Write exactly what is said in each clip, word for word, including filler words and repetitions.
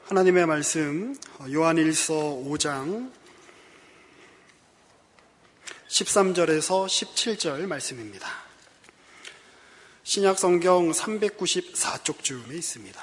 하나님의 말씀 요한일서 오 장 십삼 절에서 십칠 절 말씀입니다. 신약성경 삼백구십사 쪽쯤에 있습니다.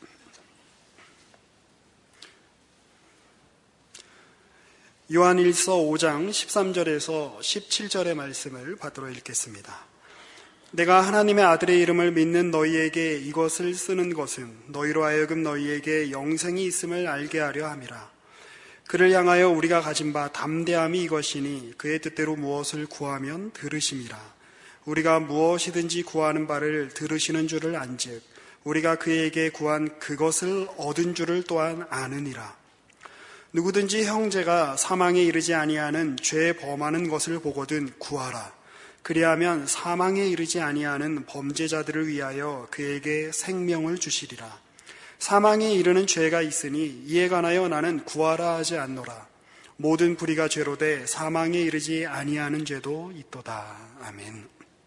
요한일서 오 장 십삼 절에서 십칠 절의 말씀을 받들어 읽겠습니다. 내가 하나님의 아들의 이름을 믿는 너희에게 이것을 쓰는 것은 너희로 하여금 너희에게 영생이 있음을 알게 하려 함이라. 그를 향하여 우리가 가진 바 담대함이 이것이니 그의 뜻대로 무엇을 구하면 들으심이라. 우리가 무엇이든지 구하는 바를 들으시는 줄을 안즉 우리가 그에게 구한 그것을 얻은 줄을 또한 아느니라. 누구든지 형제가 사망에 이르지 아니하는 죄 범하는 것을 보거든 구하라. 그리하면 사망에 이르지 아니하는 범죄자들을 위하여 그에게 생명을 주시리라. 사망에 이르는 죄가 있으니 이에 관하여 나는 구하라 하지 않노라. 모든 불의가 죄로되 사망에 이르지 아니하는 죄도 있도다. 아멘.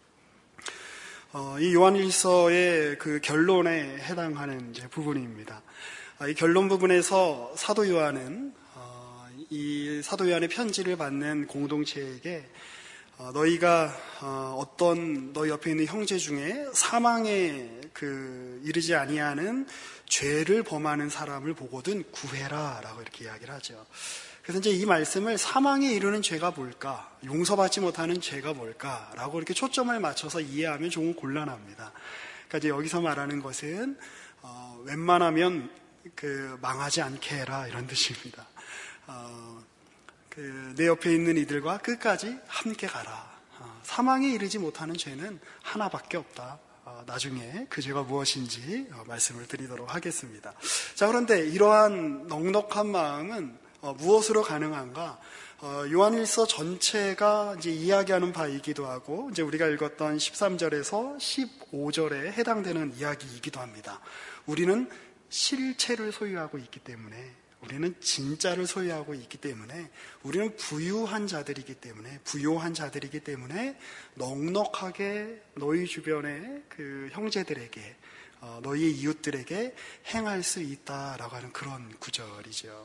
어, 이 요한일서의 그 결론에 해당하는 이제 부분입니다. 어, 이 결론 부분에서 사도 요한은 어, 이 사도 요한의 편지를 받는 공동체에게 어, 너희가 어, 어떤 너희 옆에 있는 형제 중에 사망에 그 이르지 아니하는 죄를 범하는 사람을 보거든 구해라라고 이렇게 이야기를 하죠. 그래서 이제 이 말씀을 사망에 이르는 죄가 뭘까, 용서받지 못하는 죄가 뭘까라고 이렇게 초점을 맞춰서 이해하면 조금 곤란합니다. 그러니까 이제 여기서 말하는 것은 어, 웬만하면 그 망하지 않게 해라 이런 뜻입니다. 어, 그 내 옆에 있는 이들과 끝까지 함께 가라. 어, 사망에 이르지 못하는 죄는 하나밖에 없다. 어, 나중에 그 죄가 무엇인지 어, 말씀을 드리도록 하겠습니다. 자, 그런데 이러한 넉넉한 마음은 어, 무엇으로 가능한가? 어, 요한일서 전체가 이제 이야기하는 바이기도 하고, 이제 우리가 읽었던 십삼 절에서 십오 절에 해당되는 이야기이기도 합니다. 우리는 실체를 소유하고 있기 때문에, 우리는 진짜를 소유하고 있기 때문에, 우리는 부유한 자들이기 때문에, 부요한 자들이기 때문에 넉넉하게 너희 주변의 그 형제들에게, 어, 너희의 이웃들에게 행할 수 있다라고 하는 그런 구절이죠.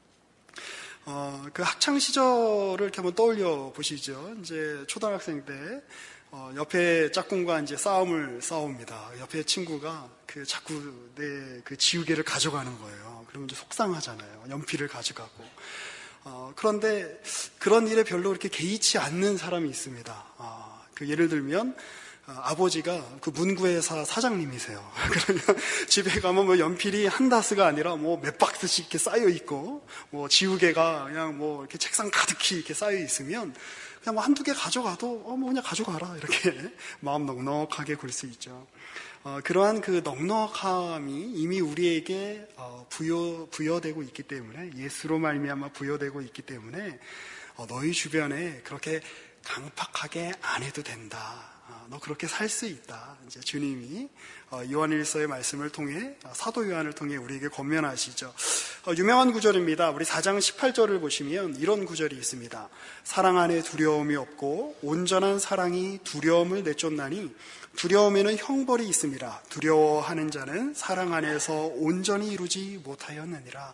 어, 그 학창 시절을 이렇게 한번 떠올려 보시죠. 이제 초등학생 때 어, 옆에 짝꿍과 이제 싸움을 싸웁니다. 옆에 친구가 그 자꾸 내 그 지우개를 가져가는 거예요. 그러면 이제 속상하잖아요. 연필을 가져가고. 어, 그런데 그런 일에 별로 이렇게 개의치 않는 사람이 있습니다. 어, 그 예를 들면 어, 아버지가 그 문구회사 사장님이세요. 그러면 집에 가면 뭐 연필이 한 다스가 아니라 뭐 몇 박스씩 이렇게 쌓여 있고, 뭐 지우개가 그냥 뭐 이렇게 책상 가득히 이렇게 쌓여 있으면 그냥 뭐 한두 개 가져가도 어, 뭐 그냥 가져가라 이렇게 마음 넉넉하게 굴 수 있죠. 어, 그러한 그 넉넉함이 이미 우리에게 어, 부여 부여되고 있기 때문에, 예수로 말미암아 부여되고 있기 때문에 어, 너희 주변에 그렇게 강팍하게 안 해도 된다. 너 그렇게 살 수 있다. 이제 주님이 요한일서의 말씀을 통해, 사도 요한을 통해 우리에게 권면하시죠. 유명한 구절입니다. 우리 사 장 십팔 절을 보시면 이런 구절이 있습니다. 사랑 안에 두려움이 없고 온전한 사랑이 두려움을 내쫓나니 두려움에는 형벌이 있음이라. 두려워하는 자는 사랑 안에서 온전히 이루지 못하였느니라.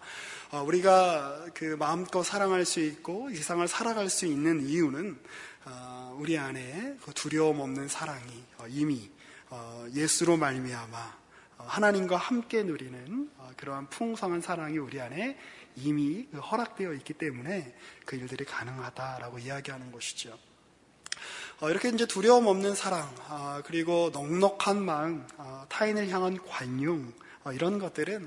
우리가 그 마음껏 사랑할 수 있고 이 세상을 살아갈 수 있는 이유는 우리 안에 두려움 없는 사랑이 이미 예수로 말미암아 하나님과 함께 누리는 그러한 풍성한 사랑이 우리 안에 이미 허락되어 있기 때문에 그 일들이 가능하다라고 이야기하는 것이죠. 이렇게 이제 두려움 없는 사랑, 그리고 넉넉한 마음, 타인을 향한 관용, 이런 것들은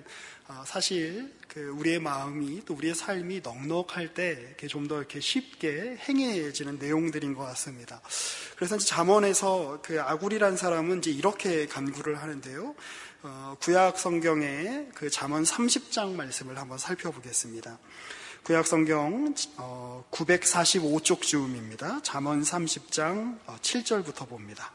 사실 그 우리의 마음이, 또 우리의 삶이 넉넉할 때 좀 더 이렇게 쉽게 행해지는 내용들인 것 같습니다. 그래서 이제 잠언에서 그 아굴이란 사람은 이제 이렇게 간구를 하는데요. 어, 구약 성경의 그 잠언 삼십 장 말씀을 한번 살펴보겠습니다. 구약 성경 어, 구백사십오 쪽 즈음입니다. 잠언 삼십 장 칠 절부터 봅니다.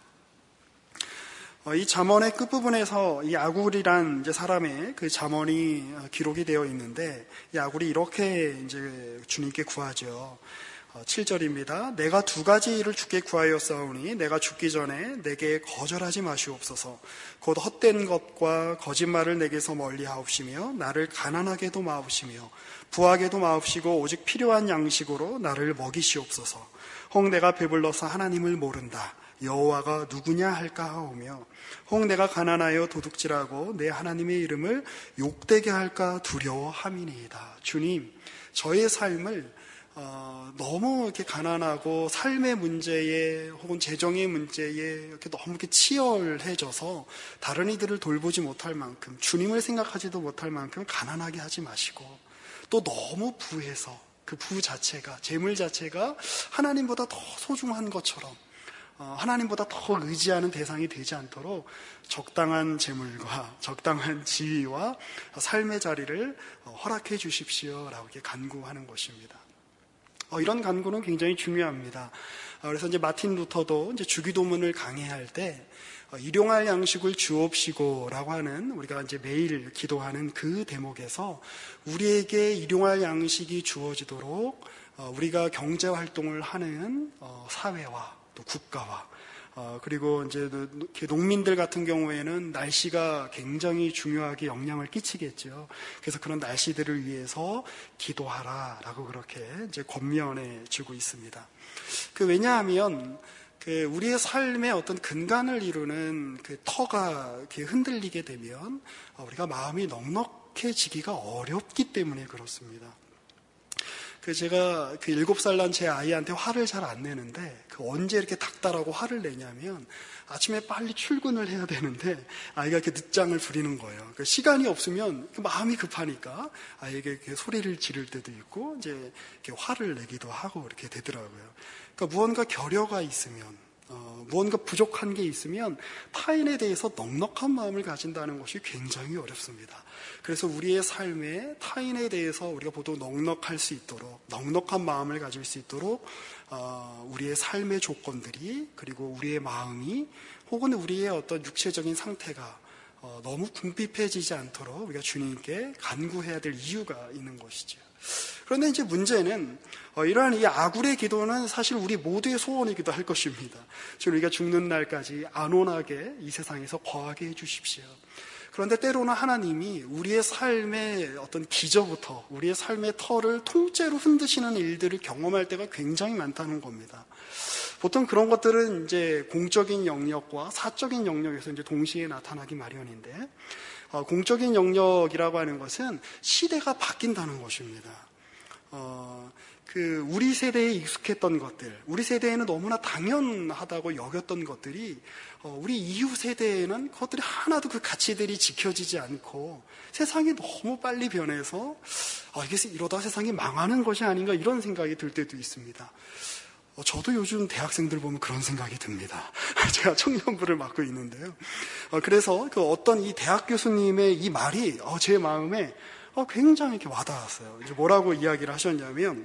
어, 이 잠언의 끝부분에서 이 아굴이란 이제 사람의 그 잠언이 기록이 되어 있는데, 이 아굴이 이렇게 이제 주님께 구하죠. 칠 절입니다. 내가 두 가지 일을 주께 구하였사오니 내가 죽기 전에 내게 거절하지 마시옵소서. 곧 헛된 것과 거짓말을 내게서 멀리하옵시며 나를 가난하게도 마옵시며 부하게도 마옵시고 오직 필요한 양식으로 나를 먹이시옵소서. 혹 내가 배불러서 하나님을 모른다. 여호와가 누구냐 할까 하오며 혹 내가 가난하여 도둑질하고 내 하나님의 이름을 욕되게 할까 두려워함이니이다. 주님, 저의 삶을 어, 너무 이렇게 가난하고 삶의 문제에 혹은 재정의 문제에 이렇게 너무 이렇게 치열해져서 다른 이들을 돌보지 못할 만큼, 주님을 생각하지도 못할 만큼 가난하게 하지 마시고, 또 너무 부해서 그 부 자체가, 재물 자체가 하나님보다 더 소중한 것처럼 어, 하나님보다 더 의지하는 대상이 되지 않도록 적당한 재물과 적당한 지위와 삶의 자리를 허락해 주십시오라고 이렇게 간구하는 것입니다. 어, 이런 간구는 굉장히 중요합니다. 어, 그래서 이제 마틴 루터도 이제 주기도문을 강해할 때 어, 일용할 양식을 주옵시고라고 하는, 우리가 이제 매일 기도하는 그 대목에서 우리에게 일용할 양식이 주어지도록 어, 우리가 경제 활동을 하는 어, 사회와 또 국가와 어, 그리고 이제 농민들 같은 경우에는 날씨가 굉장히 중요하게 영향을 끼치겠죠. 그래서 그런 날씨들을 위해서 기도하라라고 그렇게 이제 권면해 주고 있습니다. 그 왜냐하면 그 우리의 삶의 어떤 근간을 이루는 그 터가 이렇게 흔들리게 되면 우리가 마음이 넉넉해지기가 어렵기 때문에 그렇습니다. 그 제가 그 일곱 살 난 제 아이한테 화를 잘 안 내는데, 그 언제 이렇게 닥달하고 화를 내냐면 아침에 빨리 출근을 해야 되는데 아이가 이렇게 늦장을 부리는 거예요. 그 시간이 없으면 마음이 급하니까 아이에게 이렇게 소리를 지를 때도 있고 이제 이렇게 화를 내기도 하고 이렇게 되더라고요. 그러니까 무언가 결여가 있으면, 어, 무언가 부족한 게 있으면 타인에 대해서 넉넉한 마음을 가진다는 것이 굉장히 어렵습니다. 그래서 우리의 삶에 타인에 대해서 우리가 모두 넉넉할 수 있도록, 넉넉한 마음을 가질 수 있도록 어, 우리의 삶의 조건들이, 그리고 우리의 마음이, 혹은 우리의 어떤 육체적인 상태가 어, 너무 궁핍해지지 않도록 우리가 주님께 간구해야 될 이유가 있는 것이죠. 그런데 이제 문제는 어, 이러한 이 아굴의 기도는 사실 우리 모두의 소원이기도 할 것입니다. 지금 우리가 죽는 날까지 안온하게 이 세상에서 거하게 해주십시오. 그런데 때로는 하나님이 우리의 삶의 어떤 기저부터, 우리의 삶의 터를 통째로 흔드시는 일들을 경험할 때가 굉장히 많다는 겁니다. 보통 그런 것들은 이제 공적인 영역과 사적인 영역에서 이제 동시에 나타나기 마련인데, 어, 공적인 영역이라고 하는 것은 시대가 바뀐다는 것입니다. 어, 그 우리 세대에 익숙했던 것들, 우리 세대에는 너무나 당연하다고 여겼던 것들이 어, 우리 이후 세대에는 그것들이 하나도 그 가치들이 지켜지지 않고 세상이 너무 빨리 변해서 아, 이게 이러다 세상이 망하는 것이 아닌가, 이런 생각이 들 때도 있습니다. 어, 저도 요즘 대학생들 보면 그런 생각이 듭니다. 제가 청년부를 맡고 있는데요. 어, 그래서 그 어떤 이 대학 교수님의 이 말이 어, 제 마음에 어, 굉장히 이렇게 와닿았어요. 이제 뭐라고 이야기를 하셨냐면,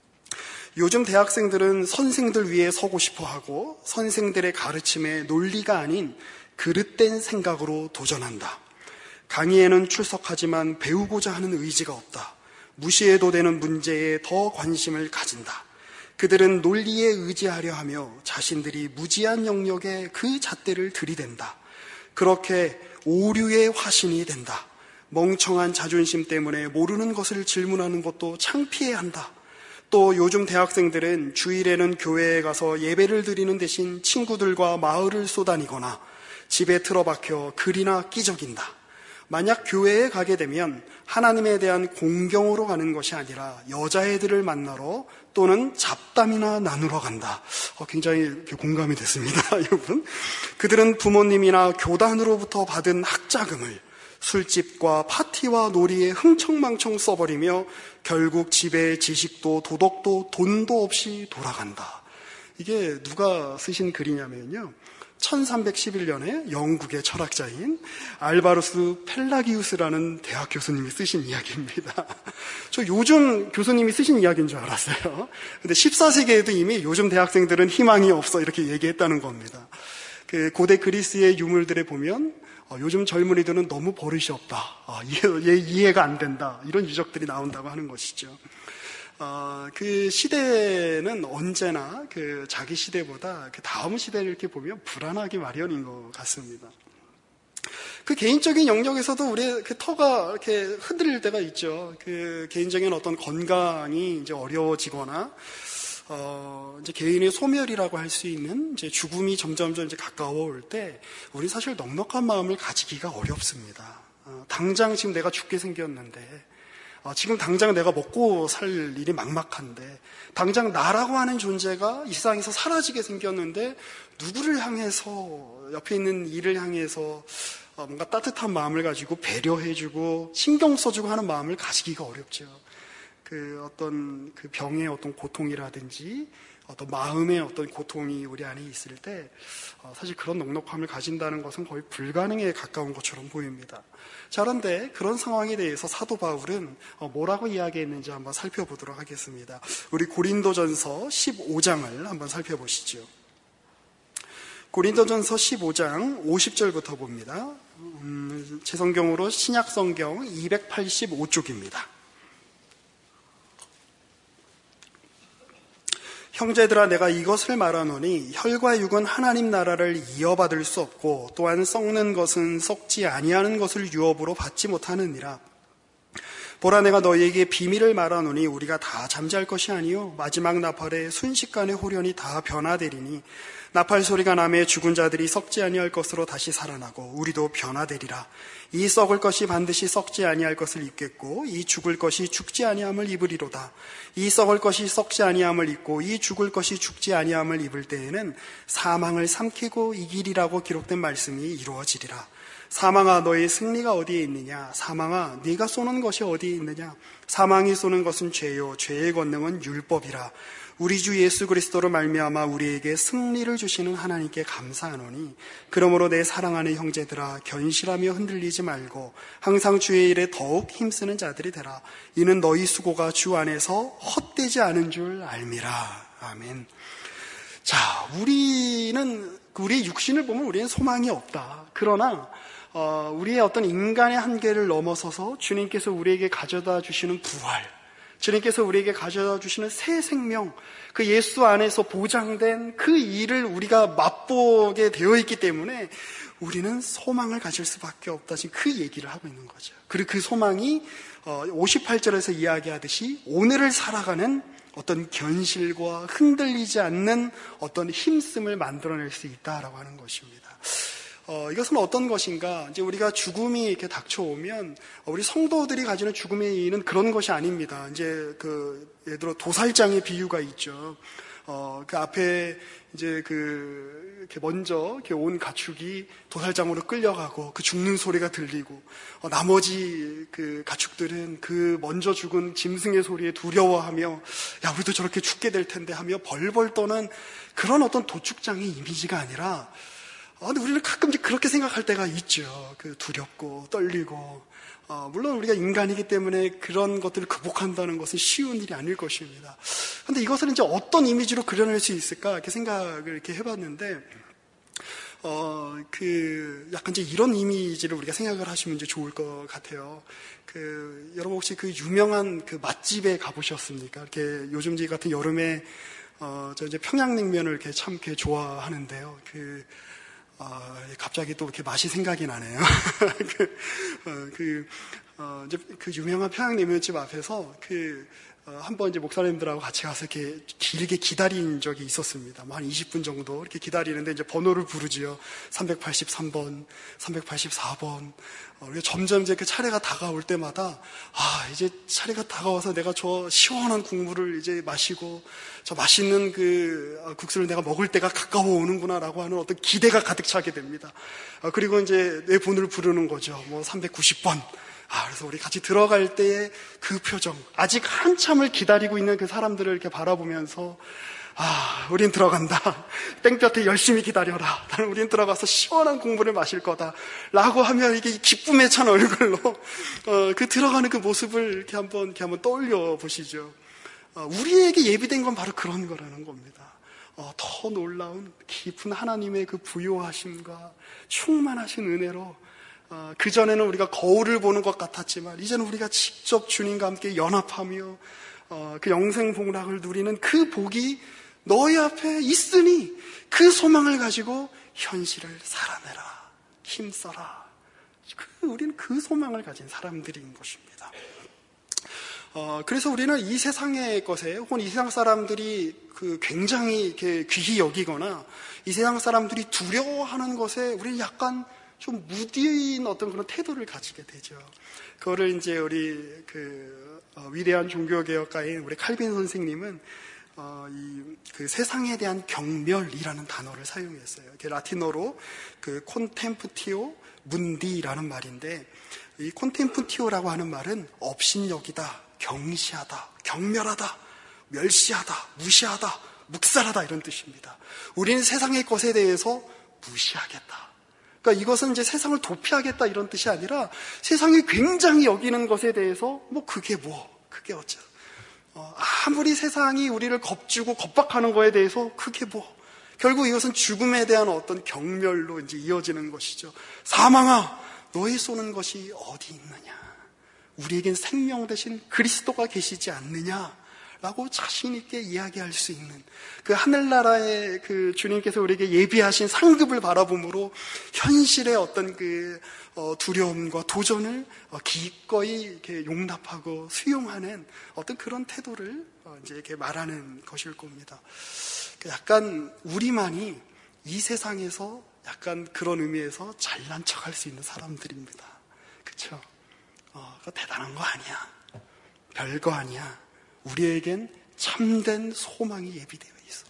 요즘 대학생들은 선생들 위에 서고 싶어 하고 선생들의 가르침에 논리가 아닌 그릇된 생각으로 도전한다. 강의에는 출석하지만 배우고자 하는 의지가 없다. 무시해도 되는 문제에 더 관심을 가진다. 그들은 논리에 의지하려 하며 자신들이 무지한 영역에 그 잣대를 들이댄다. 그렇게 오류의 화신이 된다. 멍청한 자존심 때문에 모르는 것을 질문하는 것도 창피해야 한다. 또 요즘 대학생들은 주일에는 교회에 가서 예배를 드리는 대신 친구들과 마을을 쏘다니거나 집에 틀어박혀 글이나 끼적인다. 만약 교회에 가게 되면 하나님에 대한 공경으로 가는 것이 아니라 여자애들을 만나러 또는 잡담이나 나누러 간다. 어, 굉장히 공감이 됐습니다, 여러분. 그들은 부모님이나 교단으로부터 받은 학자금을 술집과 파티와 놀이에 흥청망청 써버리며 결국 집에 지식도 도덕도 돈도 없이 돌아간다. 이게 누가 쓰신 글이냐면요, 천삼백십일 년에 영국의 철학자인 알바루스 펠라기우스라는 대학 교수님이 쓰신 이야기입니다. 저 요즘 교수님이 쓰신 이야기인 줄 알았어요. 근데 십사 세기에도 이미 요즘 대학생들은 희망이 없어 이렇게 얘기했다는 겁니다. 그 고대 그리스의 유물들에 보면 어, 요즘 젊은이들은 너무 버릇이 없다, 아, 이해, 이해가 안 된다, 이런 유적들이 나온다고 하는 것이죠. 어, 그 시대는 언제나 그 자기 시대보다 그 다음 시대를 이렇게 보면 불안하기 마련인 것 같습니다. 그 개인적인 영역에서도 우리의 그 터가 이렇게 흔들릴 때가 있죠. 그 개인적인 어떤 건강이 이제 어려워지거나, 어, 이제 개인의 소멸이라고 할 수 있는 이제 죽음이 점점점 이제 가까워 올 때, 우리 사실 넉넉한 마음을 가지기가 어렵습니다. 어, 당장 지금 내가 죽게 생겼는데, 어, 지금 당장 내가 먹고 살 일이 막막한데, 당장 나라고 하는 존재가 이 세상에서 사라지게 생겼는데, 누구를 향해서, 옆에 있는 이를 향해서 어, 뭔가 따뜻한 마음을 가지고 배려해주고 신경 써주고 하는 마음을 가지기가 어렵죠. 그 어떤 그 병의 어떤 고통이라든지 어떤 마음의 어떤 고통이 우리 안에 있을 때 어, 사실 그런 넉넉함을 가진다는 것은 거의 불가능에 가까운 것처럼 보입니다. 자, 그런데 그런 상황에 대해서 사도 바울은 어, 뭐라고 이야기했는지 한번 살펴보도록 하겠습니다. 우리 고린도전서 십오 장을 한번 살펴보시죠. 고린도전서 십오 장 오십 절부터 봅니다. 음, 제 성경으로 신약성경 이백팔십오 쪽입니다. 형제들아, 내가 이것을 말하노니 혈과 육은 하나님 나라를 이어받을 수 없고 또한 썩는 것은 썩지 아니하는 것을 유업으로 받지 못하느니라. 보라, 내가 너희에게 비밀을 말하노니 우리가 다 잠잘 것이 아니요 마지막 나팔에 순식간에 홀연히 다 변화되리니 나팔 소리가 나매 죽은 자들이 썩지 아니할 것으로 다시 살아나고 우리도 변화되리라. 이 썩을 것이 반드시 썩지 아니할 것을 입겠고 이 죽을 것이 죽지 아니함을 입으리로다. 이 썩을 것이 썩지 아니함을 입고 이 죽을 것이 죽지 아니함을 입을 때에는 사망을 삼키고 이기리라고 기록된 말씀이 이루어지리라. 사망아, 너의 승리가 어디에 있느냐? 사망아, 네가 쏘는 것이 어디에 있느냐? 사망이 쏘는 것은 죄요 죄의 권능은 율법이라. 우리 주 예수 그리스도로 말미암아 우리에게 승리를 주시는 하나님께 감사하노니, 그러므로 내 사랑하는 형제들아, 견실하며 흔들리지 말고 항상 주의 일에 더욱 힘쓰는 자들이 되라. 이는 너희 수고가 주 안에서 헛되지 않은 줄 알미라. 아멘. 자, 우리는 우리의 육신을 보면 우리는 소망이 없다. 그러나 어, 우리의 어떤 인간의 한계를 넘어서서 주님께서 우리에게 가져다 주시는 부활, 주님께서 우리에게 가져다 주시는 새 생명, 그 예수 안에서 보장된 그 일을 우리가 맛보게 되어 있기 때문에 우리는 소망을 가질 수밖에 없다. 지금 그 얘기를 하고 있는 거죠. 그리고 그 소망이 오십팔 절에서 이야기하듯이 오늘을 살아가는 어떤 견실과 흔들리지 않는 어떤 힘씀을 만들어낼 수 있다라고 하는 것입니다. 어, 이것은 어떤 것인가? 이제 우리가 죽음이 이렇게 닥쳐오면 우리 성도들이 가지는 죽음의 이유는 그런 것이 아닙니다. 이제 그 예를 들어 도살장의 비유가 있죠. 어, 그 앞에 이제 그 이렇게 먼저 이렇게 온 가축이 도살장으로 끌려가고 그 죽는 소리가 들리고 어, 나머지 그 가축들은 그 먼저 죽은 짐승의 소리에 두려워하며 야, 우리도 저렇게 죽게 될 텐데 하며 벌벌 떠는 그런 어떤 도축장의 이미지가 아니라, 아, 근데 우리는 가끔 그렇게 생각할 때가 있죠. 그 두렵고 떨리고. 어, 물론 우리가 인간이기 때문에 그런 것들을 극복한다는 것은 쉬운 일이 아닐 것입니다. 근데 이것을 이제 어떤 이미지로 그려낼 수 있을까? 이렇게 생각을 이렇게 해봤는데, 어, 그, 약간 이제 이런 이미지를 우리가 생각을 하시면 이제 좋을 것 같아요. 그, 여러분 혹시 그 유명한 그 맛집에 가보셨습니까? 이렇게 요즘 같은 여름에, 어, 저 이제 평양냉면을 이렇게 참 이렇게 좋아하는데요. 그, 어, 갑자기 또 이렇게 맛이 생각이 나네요. 그, 어, 그, 어, 이제 그 유명한 평양냉면집 앞에서 그, 어, 한번 이제 목사님들하고 같이 가서 이렇게 길게 기다린 적이 있었습니다. 뭐 한 이십 분 정도 이렇게 기다리는데 이제 번호를 부르지요. 삼백팔십삼 번, 삼백팔십사 번. 어, 점점 이제 그 차례가 다가올 때마다, 아, 이제 차례가 다가와서 내가 저 시원한 국물을 이제 마시고, 저 맛있는 그 국수를 내가 먹을 때가 가까워 오는구나라고 하는 어떤 기대가 가득 차게 됩니다. 어, 그리고 이제 내 번호를 부르는 거죠. 뭐 삼백구십 번. 아, 그래서 우리 같이 들어갈 때의 그 표정, 아직 한참을 기다리고 있는 그 사람들을 이렇게 바라보면서, 아, 우린 들어간다. 땡볕에 열심히 기다려라. 나는 우린 들어가서 시원한 국물을 마실 거다. 라고 하면 이게 기쁨에 찬 얼굴로, 어, 그 들어가는 그 모습을 이렇게 한번, 이렇게 한번 떠올려 보시죠. 어, 우리에게 예비된 건 바로 그런 거라는 겁니다. 어, 더 놀라운 깊은 하나님의 그 부요하심과 충만하신 은혜로, 어, 그전에는 우리가 거울을 보는 것 같았지만 이제는 우리가 직접 주님과 함께 연합하며 어, 그 영생 복락을 누리는 그 복이 너희 앞에 있으니 그 소망을 가지고 현실을 살아내라, 힘써라. 그, 우리는 그 소망을 가진 사람들인 것입니다. 어, 그래서 우리는 이 세상의 것에, 혹은 이 세상 사람들이 그 굉장히 이렇게 귀히 여기거나 이 세상 사람들이 두려워하는 것에 우리는 약간 좀 무디인 어떤 그런 태도를 가지게 되죠. 그거를 이제 우리 그 어, 위대한 종교개혁가인 우리 칼빈 선생님은 어, 이, 그 세상에 대한 경멸이라는 단어를 사용했어요. 이게 라틴어로 그 콘템프티오 문디라는 말인데, 이 콘템프티오라고 하는 말은 업신여기다, 경시하다, 경멸하다, 멸시하다, 무시하다, 묵살하다 이런 뜻입니다. 우리는 세상의 것에 대해서 무시하겠다. 그러니까 이것은 이제 세상을 도피하겠다 이런 뜻이 아니라 세상이 굉장히 여기는 것에 대해서 뭐 그게 뭐, 그게 어쩌. 어, 아무리 세상이 우리를 겁주고 겁박하는 거에 대해서 그게 뭐, 결국 이것은 죽음에 대한 어떤 경멸로 이제 이어지는 것이죠. 사망아, 너희 쏘는 것이 어디 있느냐? 우리에겐 생명 대신 그리스도가 계시지 않느냐? 라고 자신 있게 이야기할 수 있는 그 하늘나라의 그 주님께서 우리에게 예비하신 상급을 바라봄으로 현실의 어떤 그 두려움과 도전을 기꺼이 이렇게 용납하고 수용하는 어떤 그런 태도를 이제 이렇게 말하는 것일 겁니다. 약간 우리만이 이 세상에서 약간 그런 의미에서 잘난 척할 수 있는 사람들입니다. 그렇죠? 어, 그거 대단한 거 아니야. 별거 아니야. 우리에겐 참된 소망이 예비되어 있어.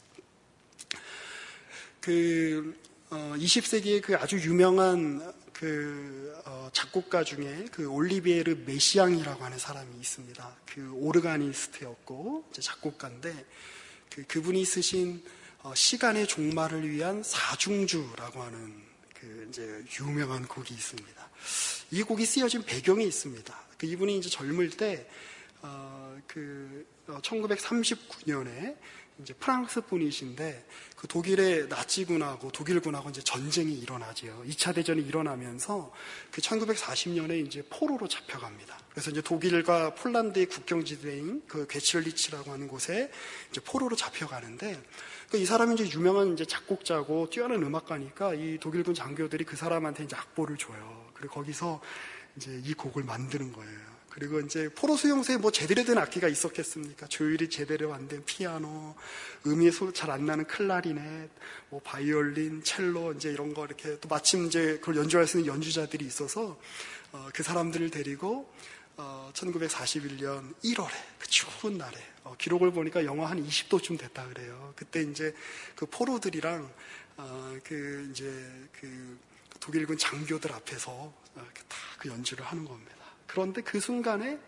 그 어, 이십 세기의 그 아주 유명한 그 어, 작곡가 중에 그 올리비에르 메시앙이라고 하는 사람이 있습니다. 그 오르가니스트였고 이제 작곡가인데 그 그분이 쓰신 어, 시간의 종말을 위한 사중주라고 하는 그 이제 유명한 곡이 있습니다. 이 곡이 쓰여진 배경이 있습니다. 그 이분이 이제 젊을 때 어, 그, 어, 천구백삼십구 년에 이제 프랑스 분이신데, 그 독일의 나치군하고 독일군하고 이제 전쟁이 일어나죠. 이 차 대전이 일어나면서 그 천구백사십 년에 이제 포로로 잡혀갑니다. 그래서 이제 독일과 폴란드의 국경지대인 그 괴칠리치라고 하는 곳에 이제 포로로 잡혀가는데, 그 이 사람이 이제 유명한 이제 작곡자고 뛰어난 음악가니까 이 독일군 장교들이 그 사람한테 이제 악보를 줘요. 그리고 거기서 이제 이 곡을 만드는 거예요. 그리고 이제 포로 수용소에 뭐 제대로 된 악기가 있었겠습니까? 조율이 제대로 안 된 피아노, 음이 잘 안 나는 클라리넷, 뭐 바이올린, 첼로 이제 이런 거 이렇게 또 마침 이제 그걸 연주할 수 있는 연주자들이 있어서 어, 그 사람들을 데리고 어, 천구백사십일 년 일월에 그 추운 날에 어, 기록을 보니까 영하 한 이십 도쯤 됐다 그래요. 그때 이제 그 포로들이랑 어, 그 이제 그 독일군 장교들 앞에서 어, 다 그 연주를 하는 겁니다. 그런데 그 순간에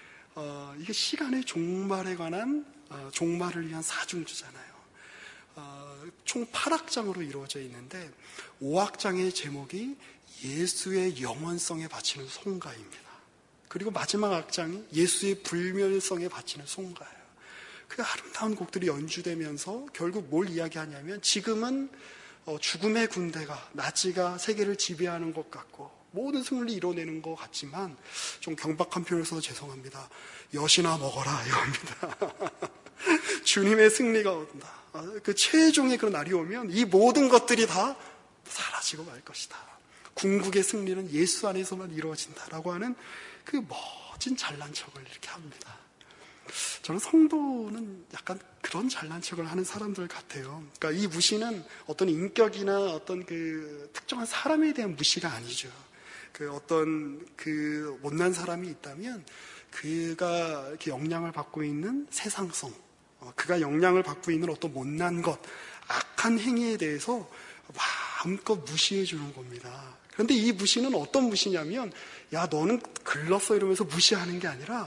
어, 이게 시간의 종말에 관한 어, 종말을 위한 사중주잖아요. 어, 총 팔 악장으로 이루어져 있는데 오 악장의 제목이 예수의 영원성에 바치는 송가입니다. 그리고 마지막 악장이 예수의 불멸성에 바치는 송가예요. 그 아름다운 곡들이 연주되면서 결국 뭘 이야기하냐면 지금은 어, 죽음의 군대가 나치가 세계를 지배하는 것 같고 모든 승리를 이뤄내는 것 같지만 좀 경박한 표현을 써서 죄송합니다. 엿이나 먹어라 이겁니다. 주님의 승리가 온다. 그 최종의 그런 날이 오면 이 모든 것들이 다 사라지고 말 것이다. 궁극의 승리는 예수 안에서만 이루어진다라고 하는 그 멋진 잘난 척을 이렇게 합니다. 저는 성도는 약간 그런 잘난 척을 하는 사람들 같아요. 그러니까 이 무시는 어떤 인격이나 어떤 그 특정한 사람에 대한 무시가 아니죠. 그 어떤 그 못난 사람이 있다면 그가 이렇게 영향을 받고 있는 세상성, 그가 영향을 받고 있는 어떤 못난 것, 악한 행위에 대해서 마음껏 무시해 주는 겁니다. 그런데 이 무시는 어떤 무시냐면, 야, 너는 글렀어 이러면서 무시하는 게 아니라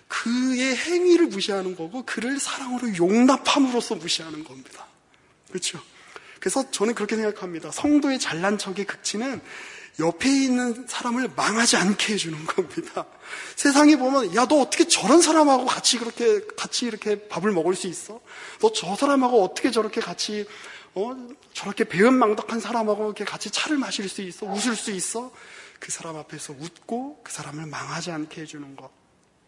그의 행위를 무시하는 거고 그를 사랑으로 용납함으로써 무시하는 겁니다. 그렇죠? 그래서 저는 그렇게 생각합니다. 성도의 잘난 척의 극치는 옆에 있는 사람을 망하지 않게 해주는 겁니다. 세상에 보면, 야, 너 어떻게 저런 사람하고 같이 그렇게, 같이 이렇게 밥을 먹을 수 있어? 너 저 사람하고 어떻게 저렇게 같이, 어, 저렇게 배은망덕한 사람하고 이렇게 같이 차를 마실 수 있어? 웃을 수 있어? 그 사람 앞에서 웃고 그 사람을 망하지 않게 해주는 것.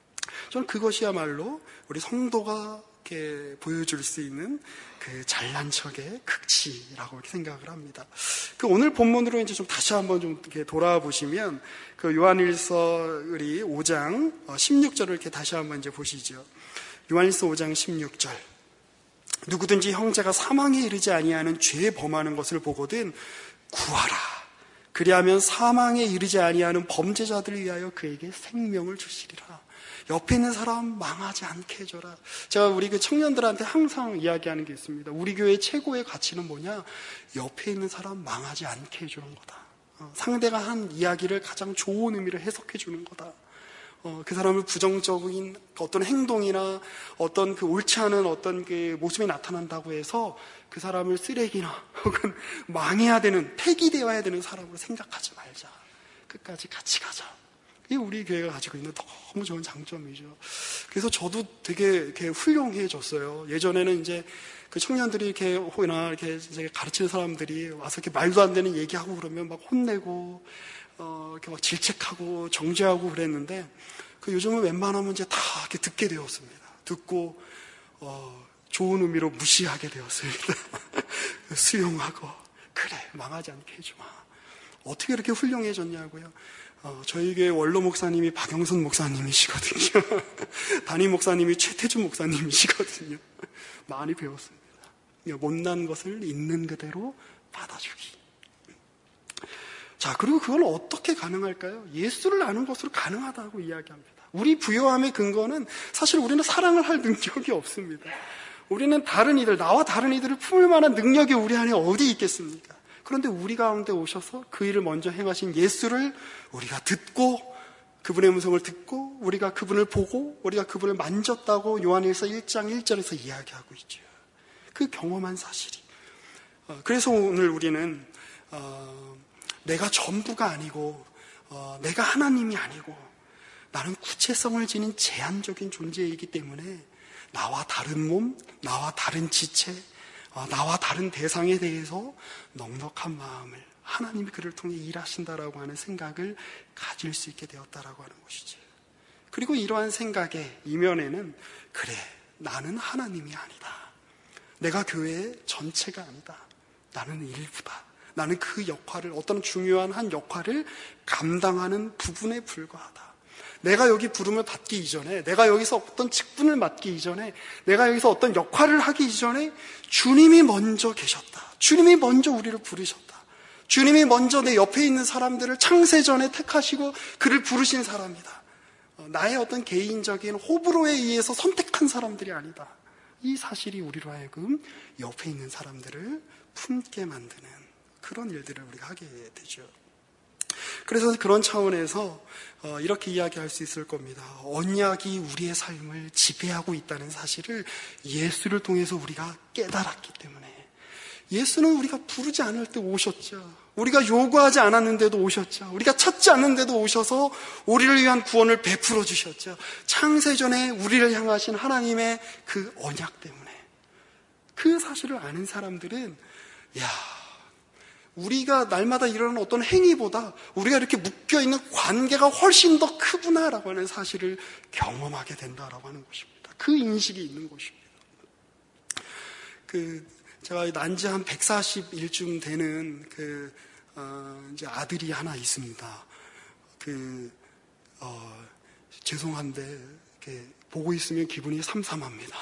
저는 그것이야말로 우리 성도가 이렇게 보여줄 수 있는 그 잘난 척의 극치라고 이렇게 생각을 합니다. 그 오늘 본문으로 이제 좀 다시 한번 좀 이렇게 돌아보시면 그 요한일서 우리 오 장 십육 절을 이렇게 다시 한번 이제 보시죠. 요한일서 오 장 십육 절. 누구든지 형제가 사망에 이르지 아니하는 죄에 범하는 것을 보거든 구하라. 그리하면 사망에 이르지 아니하는 범죄자들을 위하여 그에게 생명을 주시리라. 옆에 있는 사람 망하지 않게 해줘라. 제가 우리 그 청년들한테 항상 이야기하는 게 있습니다. 우리 교회의 최고의 가치는 뭐냐? 옆에 있는 사람 망하지 않게 해주는 거다. 어, 상대가 한 이야기를 가장 좋은 의미로 해석해 주는 거다. 어, 그 사람을 부정적인 어떤 행동이나 어떤 그 옳지 않은 어떤 그 모습이 나타난다고 해서 그 사람을 쓰레기나 혹은 망해야 되는, 폐기되어야 되는 사람으로 생각하지 말자. 끝까지 같이 가자. 이게 우리 교회가 가지고 있는 너무 좋은 장점이죠. 그래서 저도 되게 이렇게 훌륭해졌어요. 예전에는 이제 그 청년들이 이렇게 혹이나 이렇게 가르치는 사람들이 와서 이렇게 말도 안 되는 얘기하고 그러면 막 혼내고 어, 이렇게 막 질책하고 정죄하고 그랬는데, 그 요즘은 웬만하면 이제 다 이렇게 듣게 되었습니다. 듣고, 어, 좋은 의미로 무시하게 되었습니다. 수용하고, 그래, 망하지 않게 해주마. 어떻게 이렇게 훌륭해졌냐고요? 어, 저희 교회 원로 목사님이 박영선 목사님이시거든요. 담임 목사님이 최태준 목사님이시거든요. 많이 배웠습니다. 못난 것을 있는 그대로 받아주기. 자, 그리고 그걸 어떻게 가능할까요? 예수를 아는 것으로 가능하다고 이야기합니다. 우리 부요함의 근거는 사실 우리는 사랑을 할 능력이 없습니다. 우리는 다른 이들, 나와 다른 이들을 품을 만한 능력이 우리 안에 어디 있겠습니까? 그런데 우리 가운데 오셔서 그 일을 먼저 행하신 예수를 우리가 듣고, 그분의 음성을 듣고, 우리가 그분을 보고, 우리가 그분을 만졌다고 요한일서 일 장 일 절에서 이야기하고 있죠. 그 경험한 사실이. 그래서 오늘 우리는 어, 내가 전부가 아니고 어, 내가 하나님이 아니고 나는 구체성을 지닌 제한적인 존재이기 때문에 나와 다른 몸, 나와 다른 지체, 어, 나와 다른 대상에 대해서 넉넉한 마음을, 하나님이 그를 통해 일하신다라고 하는 생각을 가질 수 있게 되었다라고 하는 것이죠. 그리고 이러한 생각의 이면에는, 그래, 나는 하나님이 아니다. 내가 교회의 전체가 아니다. 나는 일부다. 나는 그 역할을, 어떤 중요한 한 역할을 감당하는 부분에 불과하다. 내가 여기 부름을 받기 이전에, 내가 여기서 어떤 직분을 맡기 이전에, 내가 여기서 어떤 역할을 하기 이전에 주님이 먼저 계셨다. 주님이 먼저 우리를 부르셨다. 주님이 먼저 내 옆에 있는 사람들을 창세전에 택하시고 그를 부르신 사람이다. 나의 어떤 개인적인 호불호에 의해서 선택한 사람들이 아니다. 이 사실이 우리로 하여금 옆에 있는 사람들을 품게 만드는 그런 일들을 우리가 하게 되죠. 그래서 그런 차원에서 이렇게 이야기할 수 있을 겁니다. 언약이 우리의 삶을 지배하고 있다는 사실을 예수를 통해서 우리가 깨달았기 때문에, 예수는 우리가 부르지 않을 때 오셨죠. 우리가 요구하지 않았는데도 오셨죠. 우리가 찾지 않는데도 오셔서 우리를 위한 구원을 베풀어 주셨죠. 창세전에 우리를 향하신 하나님의 그 언약 때문에. 그 사실을 아는 사람들은, 야, 우리가 날마다 일어나는 어떤 행위보다 우리가 이렇게 묶여있는 관계가 훨씬 더 크구나라고 하는 사실을 경험하게 된다라고 하는 것입니다. 그 인식이 있는 것입니다. 그 제가 난지 한 백사십 일쯤 되는 그 어, 이제 아들이 하나 있습니다. 그 어, 죄송한데 이렇게 보고 있으면 기분이 삼삼합니다.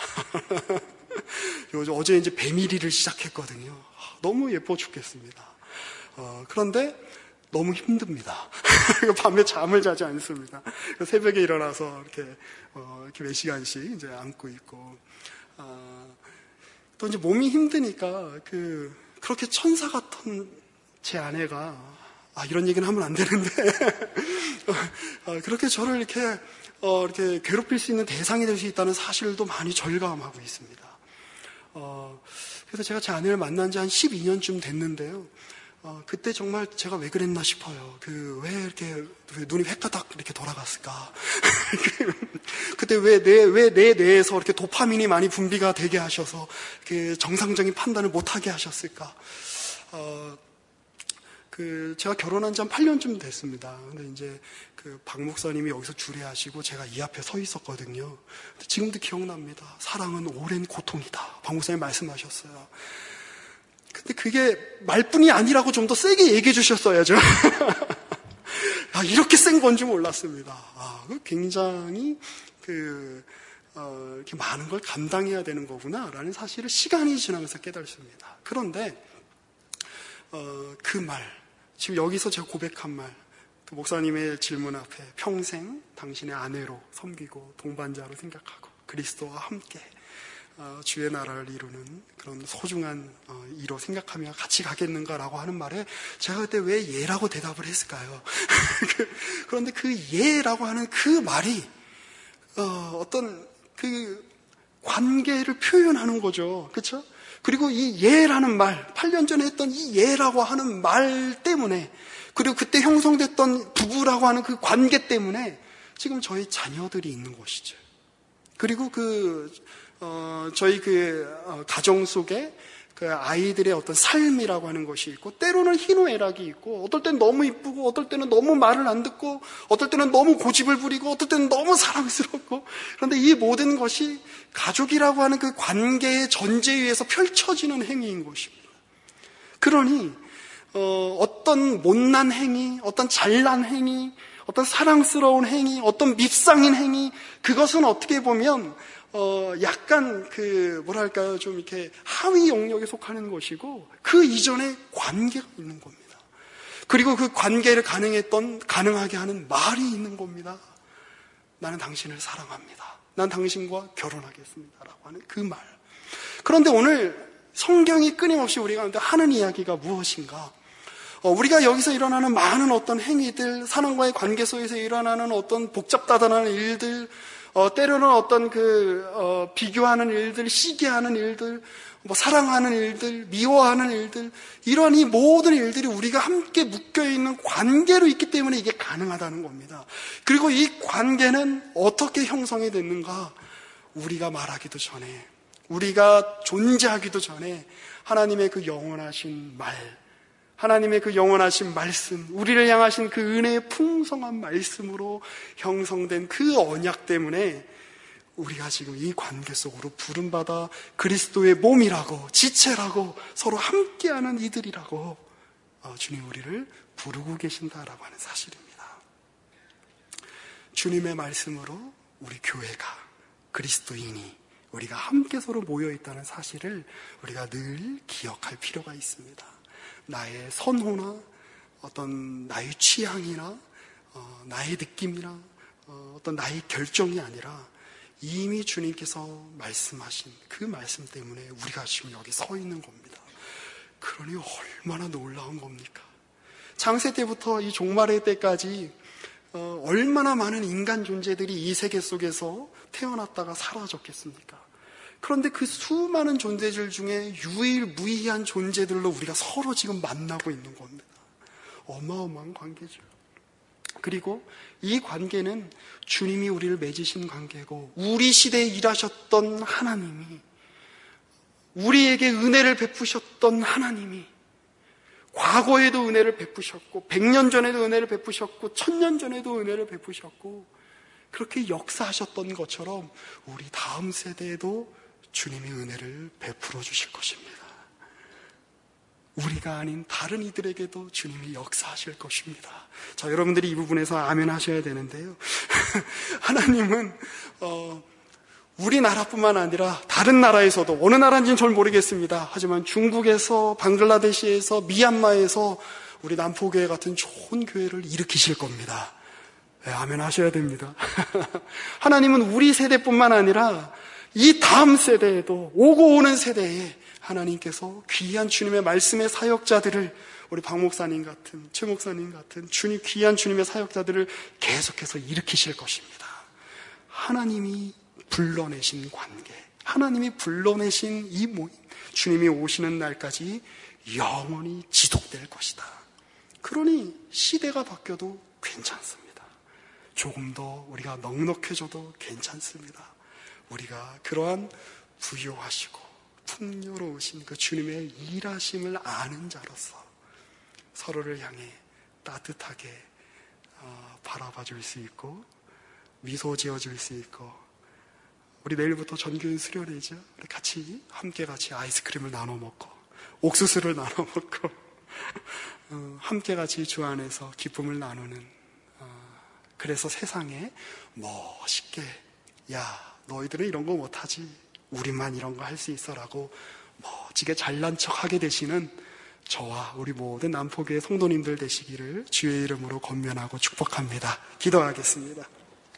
요즘 어제 이제 배밀이를 시작했거든요. 너무 예뻐 죽겠습니다. 어, 그런데 너무 힘듭니다. 밤에 잠을 자지 않습니다. 새벽에 일어나서 이렇게, 어, 이렇게 몇 시간씩 이제 안고 있고, 어, 또 이제 몸이 힘드니까 그 그렇게 천사 같은 제 아내가, 아 이런 얘기는 하면 안 되는데 어, 그렇게 저를 이렇게 어, 이렇게 괴롭힐 수 있는 대상이 될 수 있다는 사실도 많이 절감하고 있습니다. 어, 그래서 제가 제 아내를 만난 지 한 십이 년쯤 됐는데요. 어, 그때 정말 제가 왜 그랬나 싶어요. 그, 왜 이렇게, 왜 눈이 획가닥 이렇게 돌아갔을까? 그때 왜 내, 왜 내 뇌에서 이렇게 도파민이 많이 분비가 되게 하셔서, 그 정상적인 판단을 못하게 하셨을까? 어, 그 제가 결혼한 지 한 팔 년쯤 됐습니다. 근데 이제 그 박 목사님이 여기서 주례하시고 제가 이 앞에 서 있었거든요. 근데 지금도 기억납니다. 사랑은 오랜 고통이다. 박 목사님 말씀하셨어요. 근데 그게 말뿐이 아니라고 좀 더 세게 얘기해 주셨어야죠. 아, 이렇게 센 건지 몰랐습니다. 아, 굉장히 그 어, 이렇게 많은 걸 감당해야 되는 거구나라는 사실을 시간이 지나면서 깨달습니다. 그런데 어, 그 말, 지금 여기서 제가 고백한 말, 그 목사님의 질문 앞에 평생 당신의 아내로 섬기고 동반자로 생각하고 그리스도와 함께 어, 주의 나라를 이루는 그런 소중한 어, 이로 생각하며 같이 가겠는가라고 하는 말에 제가 그때 왜 예라고 대답을 했을까요? 그런데 그 예라고 하는 그 말이 어, 어떤 그 관계를 표현하는 거죠. 그렇죠? 그리고 이 예라는 말, 팔 년 전에 했던 이 예라고 하는 말 때문에, 그리고 그때 형성됐던 부부라고 하는 그 관계 때문에 지금 저희 자녀들이 있는 것이죠. 그리고 그 어, 저희 그 어, 가정 속에 그 아이들의 어떤 삶이라고 하는 것이 있고, 때로는 희노애락이 있고, 어떨 때는 너무 이쁘고, 어떨 때는 너무 말을 안 듣고, 어떨 때는 너무 고집을 부리고, 어떨 때는 너무 사랑스럽고. 그런데 이 모든 것이 가족이라고 하는 그 관계의 전제 위에서 펼쳐지는 행위인 것입니다. 그러니 어, 어떤 못난 행위, 어떤 잘난 행위, 어떤 사랑스러운 행위, 어떤 밉상인 행위, 그것은 어떻게 보면 어, 약간 그, 뭐랄까요, 좀 이렇게 하위 영역에 속하는 것이고, 그 이전에 관계가 있는 겁니다. 그리고 그 관계를 가능했던, 가능하게 하는 말이 있는 겁니다. 나는 당신을 사랑합니다. 난 당신과 결혼하겠습니다. 라고 하는 그 말. 그런데 오늘 성경이 끊임없이 우리가 하는 이야기가 무엇인가? 어, 우리가 여기서 일어나는 많은 어떤 행위들, 사람과의 관계 속에서 일어나는 어떤 복잡다단한 일들, 어, 때로는 어떤 그, 어, 비교하는 일들, 시기하는 일들, 뭐, 사랑하는 일들, 미워하는 일들, 이러한 이 모든 일들이 우리가 함께 묶여있는 관계로 있기 때문에 이게 가능하다는 겁니다. 그리고 이 관계는 어떻게 형성이 됐는가? 우리가 말하기도 전에, 우리가 존재하기도 전에 하나님의 그 영원하신 말, 하나님의 그 영원하신 말씀, 우리를 향하신 그 은혜의 풍성한 말씀으로 형성된 그 언약 때문에 우리가 지금 이 관계 속으로 부름받아 그리스도의 몸이라고, 지체라고, 서로 함께하는 이들이라고 주님 우리를 부르고 계신다라고 하는 사실입니다. 주님의 말씀으로 우리 교회가, 그리스도인이 우리가 함께 서로 모여있다는 사실을 우리가 늘 기억할 필요가 있습니다. 나의 선호나 어떤 나의 취향이나 어, 나의 느낌이나 어, 어떤 나의 결정이 아니라 이미 주님께서 말씀하신 그 말씀 때문에 우리가 지금 여기 서 있는 겁니다. 그러니 얼마나 놀라운 겁니까? 창세 때부터 이 종말의 때까지 어, 얼마나 많은 인간 존재들이 이 세계 속에서 태어났다가 사라졌겠습니까? 그런데 그 수많은 존재들 중에 유일무이한 존재들로 우리가 서로 지금 만나고 있는 겁니다. 어마어마한 관계죠. 그리고 이 관계는 주님이 우리를 맺으신 관계고, 우리 시대에 일하셨던 하나님이, 우리에게 은혜를 베푸셨던 하나님이 과거에도 은혜를 베푸셨고, 백 년 전에도 은혜를 베푸셨고, 천 년 전에도 은혜를 베푸셨고, 그렇게 역사하셨던 것처럼 우리 다음 세대에도 주님이 은혜를 베풀어 주실 것입니다. 우리가 아닌 다른 이들에게도 주님이 역사하실 것입니다. 자, 여러분들이 이 부분에서 아멘 하셔야 되는데요. 하나님은 어, 우리나라뿐만 아니라 다른 나라에서도, 어느 나라인지는 잘 모르겠습니다. 하지만 중국에서, 방글라데시에서, 미얀마에서 우리 남포교회 같은 좋은 교회를 일으키실 겁니다. 네, 아멘 하셔야 됩니다. 하나님은 우리 세대뿐만 아니라 이 다음 세대에도, 오고 오는 세대에 하나님께서 귀한 주님의 말씀의 사역자들을, 우리 박 목사님 같은, 최 목사님 같은 주님, 귀한 주님의 사역자들을 계속해서 일으키실 것입니다. 하나님이 불러내신 관계, 하나님이 불러내신 이 모임, 주님이 오시는 날까지 영원히 지속될 것이다. 그러니 시대가 바뀌어도 괜찮습니다. 조금 더 우리가 넉넉해져도 괜찮습니다. 우리가 그러한 부요하시고 풍요로우신 그 주님의 일하심을 아는 자로서 서로를 향해 따뜻하게 어, 바라봐 줄 수 있고 미소 지어 줄 수 있고, 우리 내일부터 전교인 수련회죠. 우리 같이 함께 같이 아이스크림을 나눠 먹고 옥수수를 나눠 먹고 어, 함께 같이 주 안에서 기쁨을 나누는, 어, 그래서 세상에 멋있게 야 너희들은 이런 거 못하지 우리만 이런 거 할 수 있어라고 멋지게 잘난 척하게 되시는 저와 우리 모든 남포교회 성도님들 되시기를 주의 이름으로 권면하고 축복합니다. 기도하겠습니다.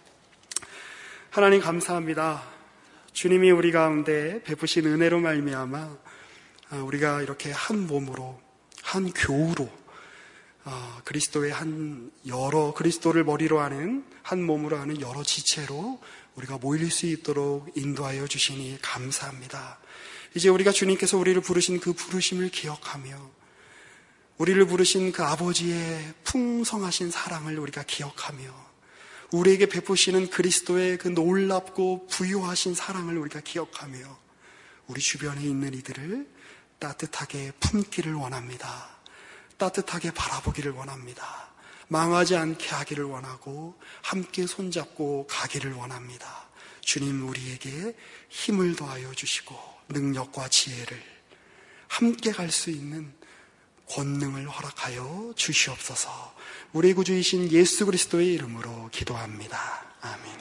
하나님 감사합니다. 주님이 우리 가운데 베푸신 은혜로 말미암아 우리가 이렇게 한 몸으로 한 교우로 그리스도의 한 여러 그리스도를 머리로 하는 한 몸으로 하는 여러 지체로 우리가 모일 수 있도록 인도하여 주시니 감사합니다. 이제 우리가 주님께서 우리를 부르신 그 부르심을 기억하며 우리를 부르신 그 아버지의 풍성하신 사랑을 우리가 기억하며 우리에게 베푸시는 그리스도의 그 놀랍고 부유하신 사랑을 우리가 기억하며 우리 주변에 있는 이들을 따뜻하게 품기를 원합니다. 따뜻하게 바라보기를 원합니다. 망하지 않게 하기를 원하고 함께 손잡고 가기를 원합니다. 주님 우리에게 힘을 더하여 주시고 능력과 지혜를 함께 갈 수 있는 권능을 허락하여 주시옵소서. 우리 구주이신 예수 그리스도의 이름으로 기도합니다. 아멘.